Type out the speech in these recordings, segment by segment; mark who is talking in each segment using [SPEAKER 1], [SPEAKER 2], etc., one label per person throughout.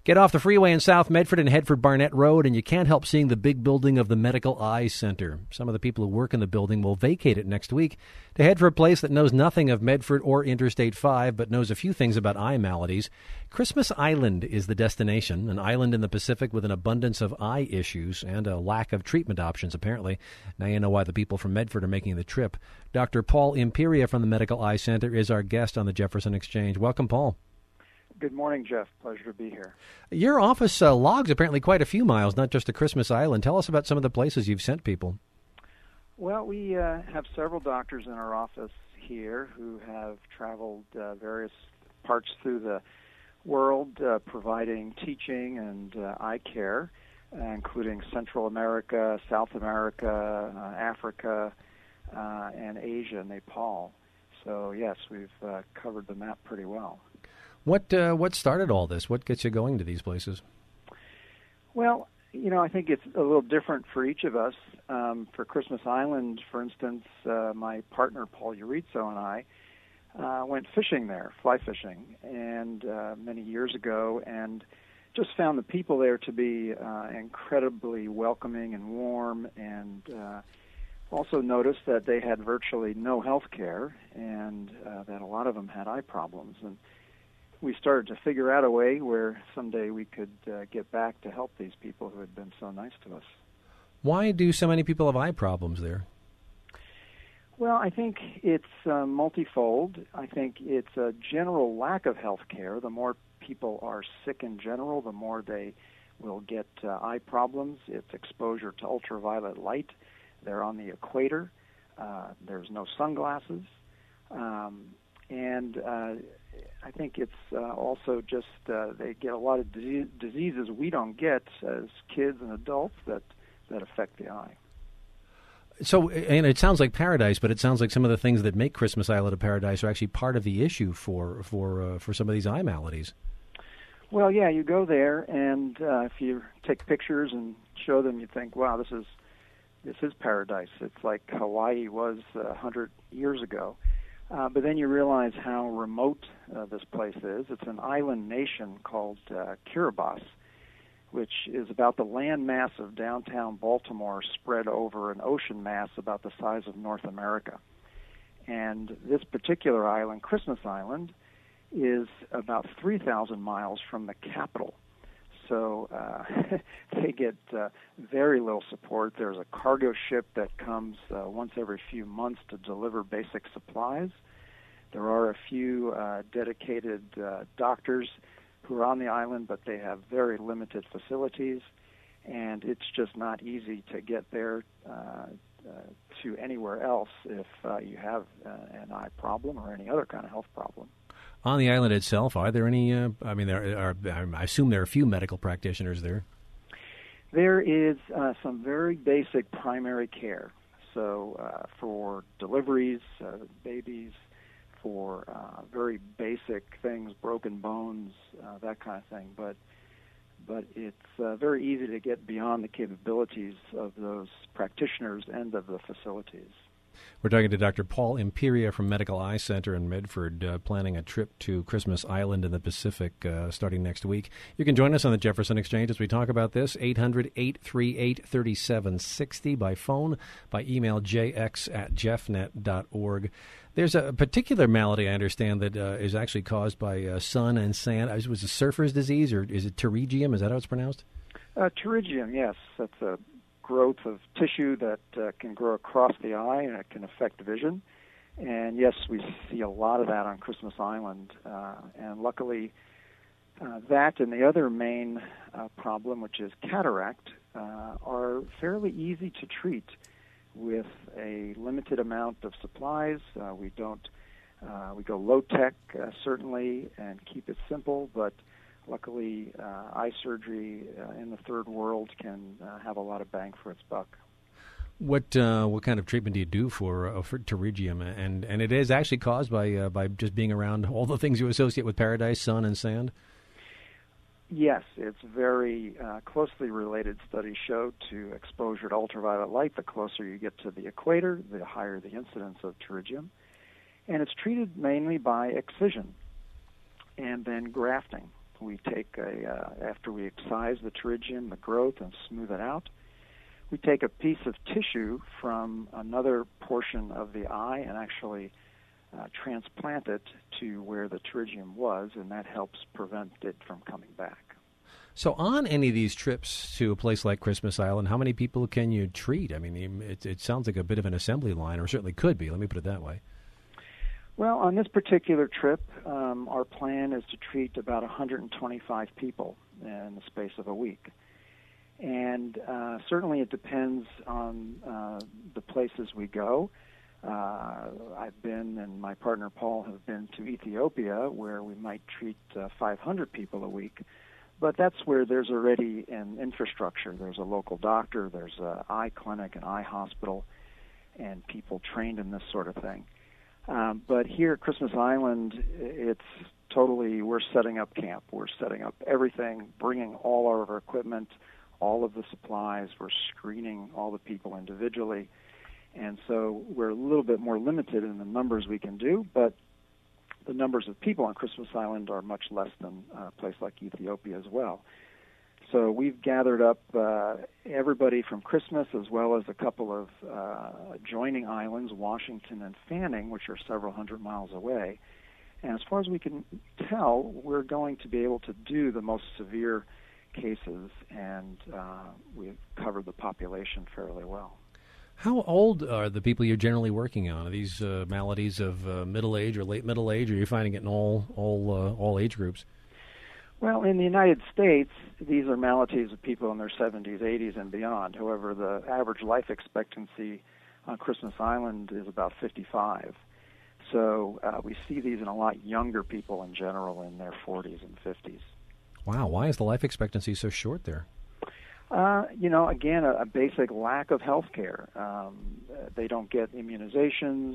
[SPEAKER 1] Get off the freeway in South Medford and head for Barnett Road, and you can't help seeing the big building of the Medical Eye Center. Some of the people who work in the building will vacate it next week to head for a place that knows nothing of Medford or Interstate 5, but knows a few things about eye maladies. Christmas Island is the destination, an island in the Pacific with an abundance of eye issues and a lack of treatment options, apparently. Now you know why the people from Medford are making the trip. Dr. Paul Imperia from the Medical Eye Center is our guest on the Jefferson Exchange. Welcome, Paul.
[SPEAKER 2] Good morning, Jeff. Pleasure to be here.
[SPEAKER 1] Your office logs apparently quite a few miles, not just to Christmas Island. Tell us about some of the places you've sent people.
[SPEAKER 2] Well, we have several doctors in our office here who have traveled various parts through the world providing teaching and eye care, including Central America, South America, Africa, and Asia, Nepal. So, yes, we've covered the map pretty well.
[SPEAKER 1] What started all this? What gets you going to these places?
[SPEAKER 2] Well, I think it's a little different for each of us. For Christmas Island, for instance, my partner Paul Urizzo and I went fishing there, fly fishing, and many years ago, and just found the people there to be incredibly welcoming and warm, and also noticed that they had virtually no health care, and that a lot of them had eye problems. And we started to figure out a way where someday we could get back to help these people who had been so nice to us.
[SPEAKER 1] Why do so many people have eye problems there?
[SPEAKER 2] Well, I think it's multifold. I think it's a general lack of health care. The more people are sick in general, the more they will get eye problems. It's exposure to ultraviolet light. They're on the equator. There's no sunglasses. And I think it's also just they get a lot of diseases we don't get as kids and adults that affect the eye.
[SPEAKER 1] So, and it sounds like paradise, but it sounds like some of the things that make Christmas Island a paradise are actually part of the issue for some of these eye maladies.
[SPEAKER 2] Well, yeah, you go there, and if you take pictures and show them, you think, wow, this is paradise. It's like Hawaii was 100 years ago. But then you realize how remote this place is. It's an island nation called Kiribati, which is about the land mass of downtown Baltimore spread over an ocean mass about the size of North America. And this particular island, Christmas Island, is about 3,000 miles from the capital. So they get very little support. There's a cargo ship that comes once every few months to deliver basic supplies. There are a few dedicated doctors who are on the island, but they have very limited facilities, and it's just not easy to get there to anywhere else if you have an eye problem or any other kind of health problem.
[SPEAKER 1] On the island itself, are there any, I assume there are a few medical practitioners there.
[SPEAKER 2] There is some very basic primary care. So for deliveries, babies, for very basic things, broken bones, that kind of thing. But it's very easy to get beyond the capabilities of those practitioners and of the facilities.
[SPEAKER 1] We're talking to Dr. Paul Imperia from Medical Eye Center in Medford, planning a trip to Christmas Island in the Pacific starting next week. You can join us on the Jefferson Exchange as we talk about this, 800-838-3760 by phone, by email jx@jeffnet.org. There's a particular malady, I understand, that is actually caused by sun and sand. Was it surfer's disease, or is it pterygium? Is that how it's pronounced?
[SPEAKER 2] Pterygium, yes. That's a growth of tissue that can grow across the eye, and it can affect vision. And yes, we see a lot of that on Christmas Island. And luckily, that and the other main problem, which is cataract, are fairly easy to treat with a limited amount of supplies. We go low tech, certainly, and keep it simple, but luckily, eye surgery in the third world can have a lot of bang for its buck.
[SPEAKER 1] What kind of treatment do you do for pterygium? And it is actually caused by just being around all the things you associate with paradise, sun and sand?
[SPEAKER 2] Yes, it's very closely related. Studies show to exposure to ultraviolet light. The closer you get to the equator, the higher the incidence of pterygium. And it's treated mainly by excision and then grafting, We take after we excise the pterygium, the growth, and smooth it out, we take a piece of tissue from another portion of the eye and actually transplant it to where the pterygium was, and that helps prevent it from coming back.
[SPEAKER 1] So on any of these trips to a place like Christmas Island, how many people can you treat? I mean, it sounds like a bit of an assembly line, or certainly could be. Let me put it that way.
[SPEAKER 2] Well, on this particular trip, our plan is to treat about 125 people in the space of a week. And certainly it depends on the places we go. I've been, and my partner Paul have been to Ethiopia, where we might treat 500 people a week. But that's where there's already an infrastructure. There's a local doctor, there's an eye clinic, an eye hospital, and people trained in this sort of thing. But here at Christmas Island, it's totally, we're setting up camp. We're setting up everything, bringing all of our equipment, all of the supplies. We're screening all the people individually. And so we're a little bit more limited in the numbers we can do, but the numbers of people on Christmas Island are much less than a place like Ethiopia as well. So we've gathered up everybody from Christmas, as well as a couple of adjoining islands, Washington and Fanning, which are several hundred miles away. And as far as we can tell, we're going to be able to do the most severe cases, and we've covered the population fairly well.
[SPEAKER 1] How old are the people you're generally working on? Are these maladies of middle age or late middle age, or are you finding it in all age groups?
[SPEAKER 2] Well, in the United States, these are maladies of people in their 70s, 80s, and beyond. However, the average life expectancy on Christmas Island is about 55. So we see these in a lot younger people in general, in their 40s and 50s.
[SPEAKER 1] Wow, why is the life expectancy so short there?
[SPEAKER 2] Again, a basic lack of health care. They don't get immunizations,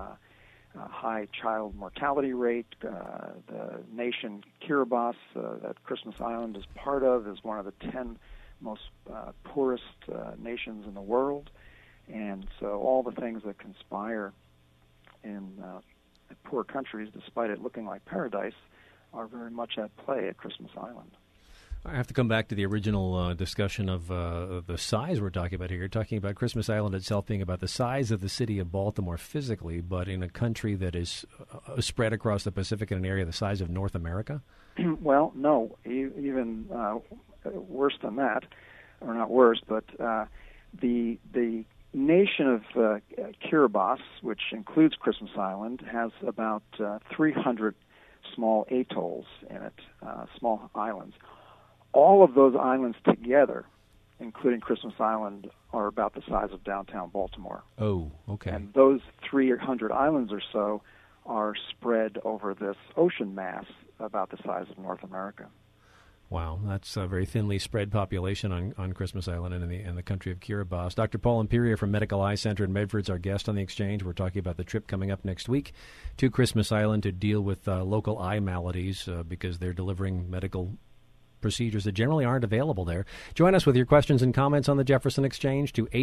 [SPEAKER 2] high child mortality rate. The nation Kiribati that Christmas Island is part of is one of the 10 most poorest nations in the world. And so all the things that conspire in poor countries, despite it looking like paradise, are very much at play at Christmas Island.
[SPEAKER 1] I have to come back to the original discussion of the size we're talking about here. You're talking about Christmas Island itself being about the size of the city of Baltimore physically, but in a country that is spread across the Pacific in an area the size of North America?
[SPEAKER 2] Well, no, even worse than that, or not worse, but the nation of Kiribati, which includes Christmas Island, has about 300 small atolls in it, small islands. All of those islands together, including Christmas Island, are about the size of downtown Baltimore.
[SPEAKER 1] Oh, okay.
[SPEAKER 2] And those 300 islands or so are spread over this ocean mass about the size of North America.
[SPEAKER 1] Wow, that's a very thinly spread population on Christmas Island and in the country of Kiribati. Dr. Paul Imperier from Medical Eye Center in Medford is our guest on the Exchange. We're talking about the trip coming up next week to Christmas Island to deal with local eye maladies because they're delivering medical procedures that generally aren't available there. Join us with your questions and comments on the Jefferson Exchange to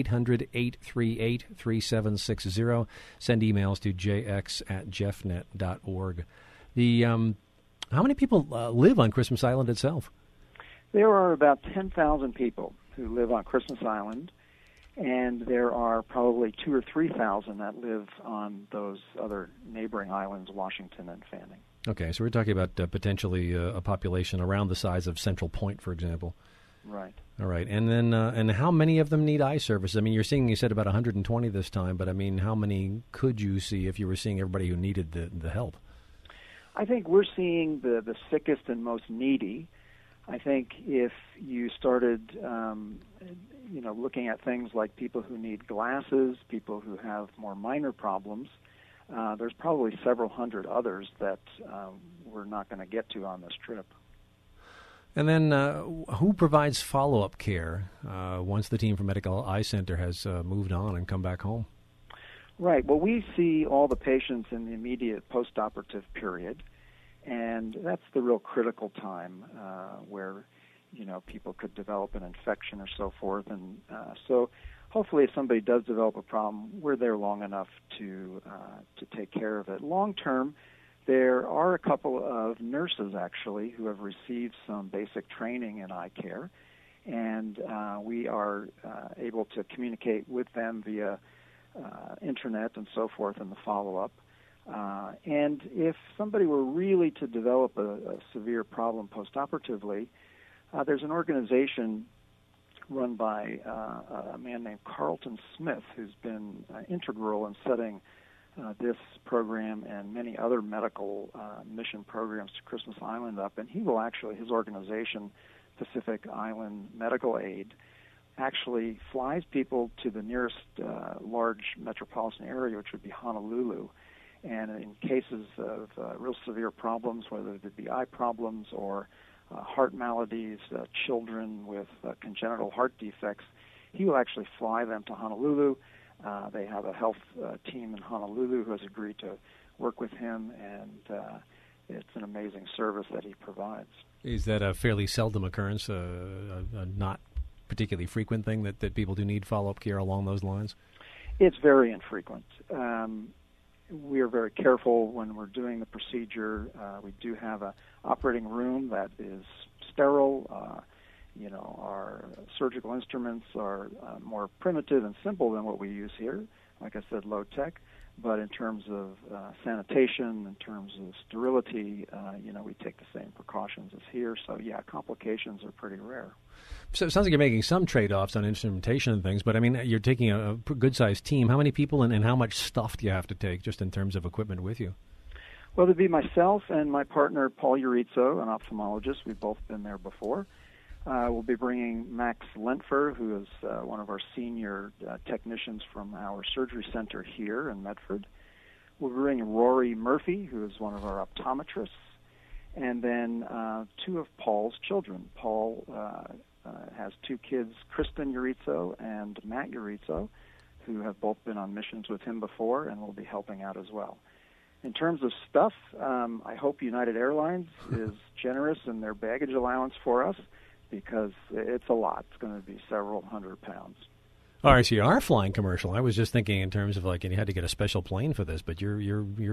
[SPEAKER 1] 800-838-3760. Send emails to jx@jeffnet.org. How many people live on Christmas Island itself?
[SPEAKER 2] There are about 10,000 people who live on Christmas Island, and there are probably 2,000 or 3,000 that live on those other neighboring islands, Washington and Fanning.
[SPEAKER 1] Okay, so we're talking about potentially a population around the size of Central Point, for example.
[SPEAKER 2] Right.
[SPEAKER 1] All right, and then and how many of them need eye service? I mean, you said about 120 this time, but I mean, how many could you see if you were seeing everybody who needed the help?
[SPEAKER 2] I think we're seeing the sickest and most needy. I think if you started, looking at things like people who need glasses, people who have more minor problems, there's probably several hundred others that we're not going to get to on this trip.
[SPEAKER 1] And then who provides follow-up care once the team from Medical Eye Center has moved on and come back home?
[SPEAKER 2] Right. Well, we see all the patients in the immediate post-operative period, and that's the real critical time where, people could develop an infection or so forth. And so hopefully if somebody does develop a problem, we're there long enough to take care of it. Long term, There are a couple of nurses, actually, who have received some basic training in eye care, and we are able to communicate with them via internet and so forth in the follow-up. And if somebody were really to develop a severe problem postoperatively, there's an organization run by a man named Carlton Smith, who's been integral in setting this program and many other medical mission programs to Christmas Island up. And he will actually, his organization, Pacific Island Medical Aid, actually flies people to the nearest large metropolitan area, which would be Honolulu. And in cases of real severe problems, whether it be eye problems or heart maladies, children with congenital heart defects, he will actually fly them to Honolulu. They have a health team in Honolulu who has agreed to work with him, and it's an amazing service that he provides.
[SPEAKER 1] Is that a fairly seldom occurrence, a not particularly frequent thing that people do need follow-up care along those lines?
[SPEAKER 2] It's very infrequent. We are very careful when we're doing the procedure. We do have an operating room that is sterile. Our surgical instruments are more primitive and simple than what we use here. Like I said, low tech. But in terms of sanitation, in terms of sterility, we take the same precautions as here. So, yeah, complications are pretty rare.
[SPEAKER 1] So it sounds like you're making some trade-offs on instrumentation and things, but, I mean, you're taking a good-sized team. How many people and how much stuff do you have to take just in terms of equipment with you?
[SPEAKER 2] Well, there'd be myself and my partner, Paul Urizzo, an ophthalmologist. We've both been there before. We'll be bringing Max Lentfer, who is one of our senior technicians from our surgery center here in Medford. We'll be bringing Rory Murphy, who is one of our optometrists, and then two of Paul's children. Paul has two kids, Kristen Urizzo and Matt Urizzo, who have both been on missions with him before and will be helping out as well. In terms of stuff, I hope United Airlines is generous in their baggage allowance for us, because it's a lot. It's going to be several hundred pounds.
[SPEAKER 1] All right, so you are flying commercial. I was just thinking in terms of and you had to get a special plane for this, but you're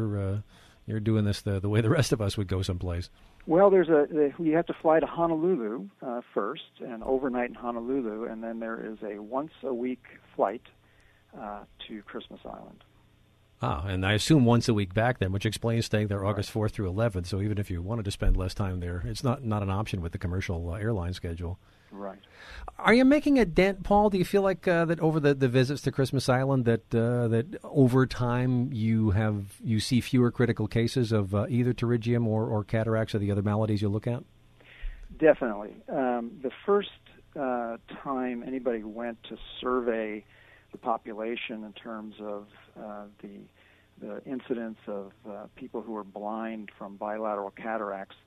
[SPEAKER 1] doing this the way the rest of us would go someplace.
[SPEAKER 2] Well, you have to fly to Honolulu first, and overnight in Honolulu, and then there is a once-a-week flight to Christmas Island.
[SPEAKER 1] Ah, and I assume once a week back then, which explains staying there August 4th through 11th. So even if you wanted to spend less time there, it's not an option with the commercial airline schedule.
[SPEAKER 2] Right.
[SPEAKER 1] Are you making a dent, Paul? Do you feel like that over the visits to Christmas Island that over time you see fewer critical cases of either pterygium or cataracts or the other maladies you look at?
[SPEAKER 2] Definitely. The first time anybody went to survey the population in terms of the incidence of people who are blind from bilateral cataracts,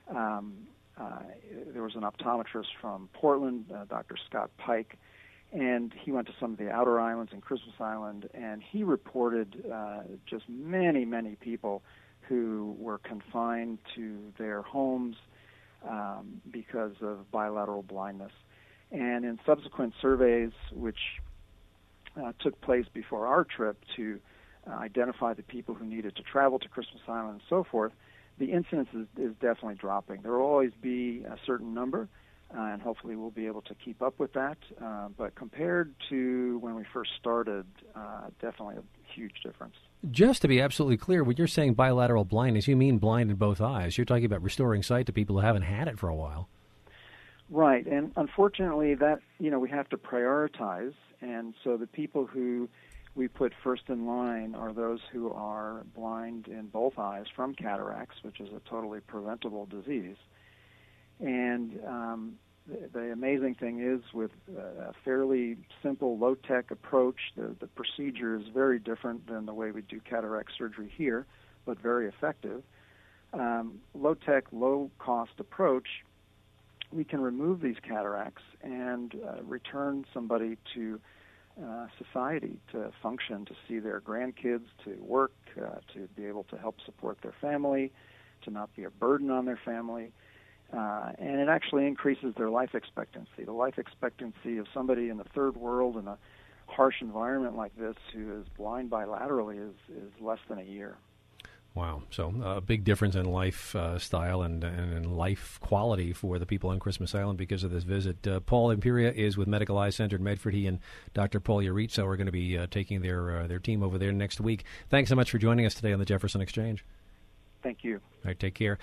[SPEAKER 2] there was an optometrist from Portland, Dr. Scott Pike, and he went to some of the outer islands and Christmas Island, and he reported just many, many people who were confined to their homes because of bilateral blindness. And in subsequent surveys, which took place before our trip to identify the people who needed to travel to Christmas Island and so forth, the incidence is definitely dropping. There will always be a certain number, and hopefully we'll be able to keep up with that. But compared to when we first started, definitely a huge difference.
[SPEAKER 1] Just to be absolutely clear, when you're saying bilateral blindness, you mean blind in both eyes. You're talking about restoring sight to people who haven't had it for a while.
[SPEAKER 2] Right, and unfortunately that, we have to prioritize, and so the people who we put first in line are those who are blind in both eyes from cataracts, which is a totally preventable disease. And the amazing thing is, with a fairly simple, low-tech approach, the procedure is very different than the way we do cataract surgery here, but very effective. Low-tech, low-cost approach, we can remove these cataracts and return somebody to society, to function, to see their grandkids, to work, to be able to help support their family, to not be a burden on their family. And it actually increases their life expectancy. The life expectancy of somebody in the third world in a harsh environment like this who is blind bilaterally is less than a year.
[SPEAKER 1] Wow. So a big difference in lifestyle and in life quality for the people on Christmas Island because of this visit. Paul Imperia is with Medical Eye Center in Medford. He and Dr. Paul Yaritza are going to be taking their team over there next week. Thanks so much for joining us today on the Jefferson Exchange.
[SPEAKER 2] Thank you.
[SPEAKER 1] All right, take care.